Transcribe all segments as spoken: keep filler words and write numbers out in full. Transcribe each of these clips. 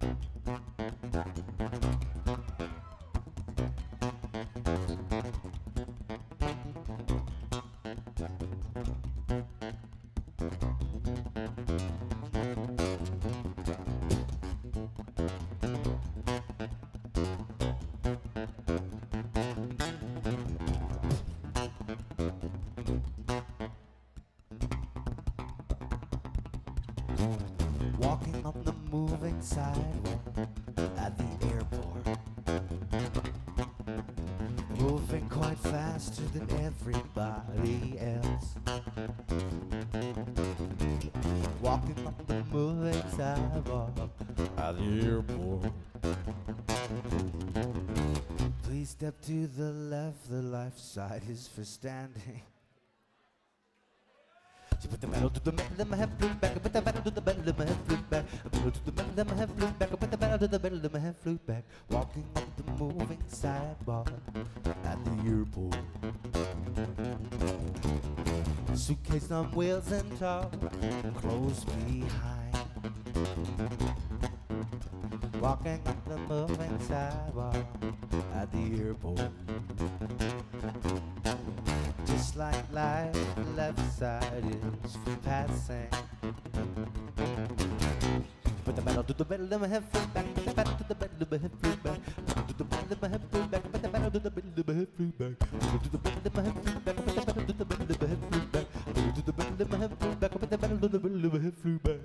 Walking on the moving sidewalk at the airport, moving quite faster than everybody else. Walking on the moving sidewalk at the airport. Please step to the left, the left side is for standing. She put the metal to the metal, let my head flew back. I put the metal to the metal, let my head flew back. I put it to the metal, let my head flew back. I put the metal to the metal, let my head flew back. Walking up the moving sidewalk at the airport. Suitcase on wheels and tall, clothes behind. Walking up the moving sidewalk at the airport. Just like life, the left side is for passing. Put the metal to the metal, let my head flew back. Put the metal to the metal, let my head flew back. Put the metal, let my head flew back. Put the metal to the metal, let my head flew back. Put the metal, let my head flew back. Put the metal to the metal, let my head flew back. Put the metal, let my head flew back. Put the metal to the metal, let my head flew back.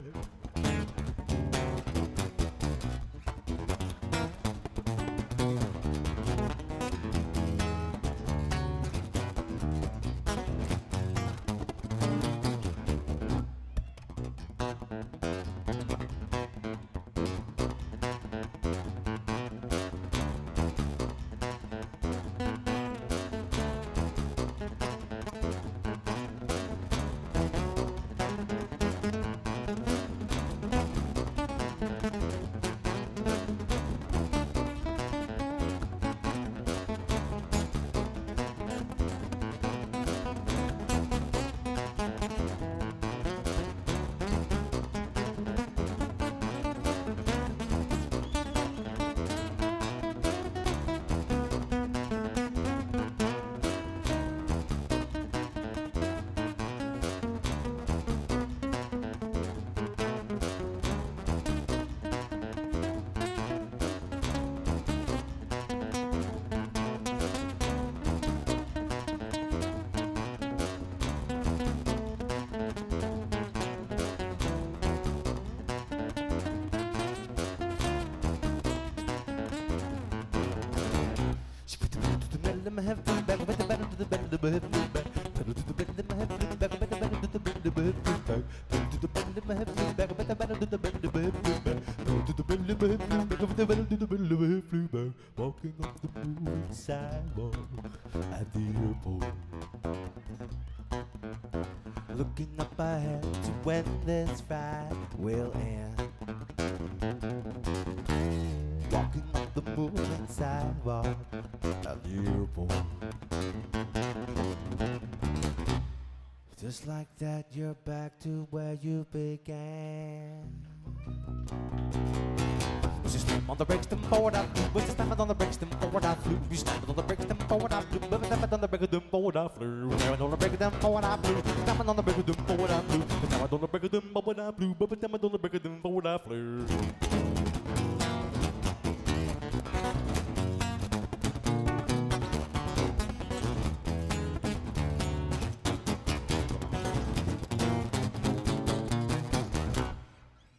Let my head flew back, put the metal to the metal, let my head flew back. Pedal to the metal, let my head flew back, put the metal to the metal, let my head flew back. Pedal to the metal, let my head flew back, put the metal to the metal, let my head flew back. Pedal to the metal, let my head flew back, put the metal to the metal, let my head flew back. Walking off the moving sidewalk at the airport. Looking up ahead to when this ride will end. Walking up the moving sidewalk at the airport. Just like that, you're back to where you began. She slammed on the brakes, then forward I flew. When she slammed on the brakes, then forward I flew. You slammed on the brakes, then forward I flew. When she slammed on the brakes, then forward I flew. Slammed on the brakes, then forward I flew. Slammed on the brakes, then forward I flew. Slammed on the brakes, then forward I flew. But slammed on the brakes, then forward I flew.